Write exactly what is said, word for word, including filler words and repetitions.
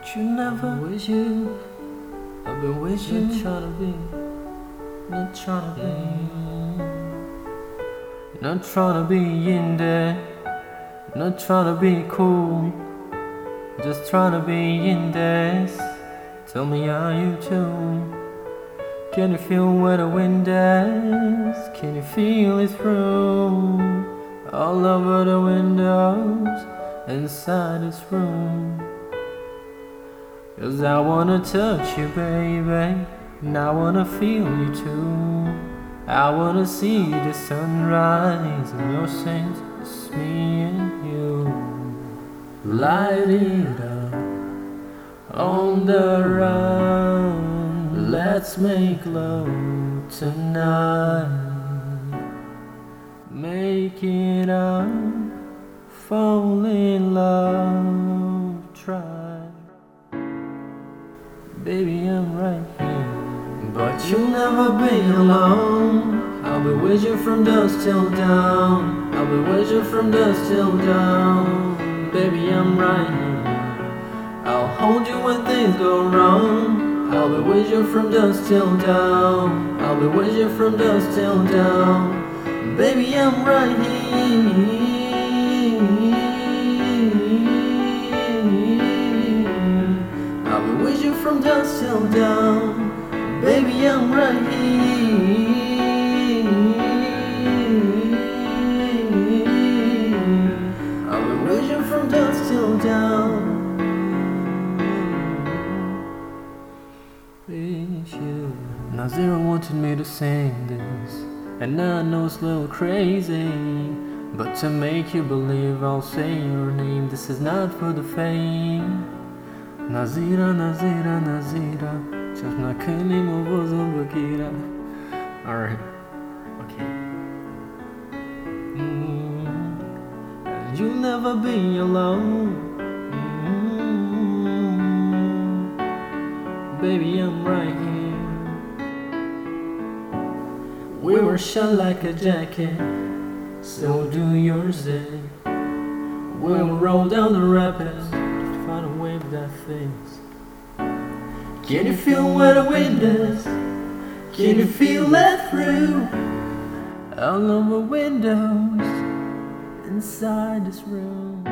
But you never with you. I've been with you. Not trying to be, Not trying to be not trying to be in there, not trying to be cool, just trying to be in this. Tell me, are you too? Can you feel where the wind is? Can you feel it through all over the windows inside this room? 'Cause I wanna touch you, baby, and I wanna feel you too. I wanna see the sunrise in your sense, it's me and you. Light it up on the run, let's make love tonight. Make it up, fall in love, try. Baby, I'm right here. But you'll never be alone. I'll be with you from dusk till dawn. I'll be with you from dusk till dawn. Baby, I'm right here. I'll hold you when things go wrong. I'll be with you from dusk till dawn. I'll be with you from dusk till dawn. Baby, I'm right here. I'll be with you from dusk till dawn. Baby, I'm right here. I'll be with you from dusk till dawn. With you. Now Zero wanted me to sing this, and I know it's a little crazy, but to make you believe I'll say your name. This is not for the fame. Nazira, Nazira, Nazira. Just not killing my voice on Bakira. Alright. Okay. Mm. And you'll never be alone. Mm. Baby, I'm right here. We were shot like a jacket, so do yours then. We'll roll down the rapids to find a wave that fits. Can you feel where the wind is? Can you feel that through all over windows inside this room?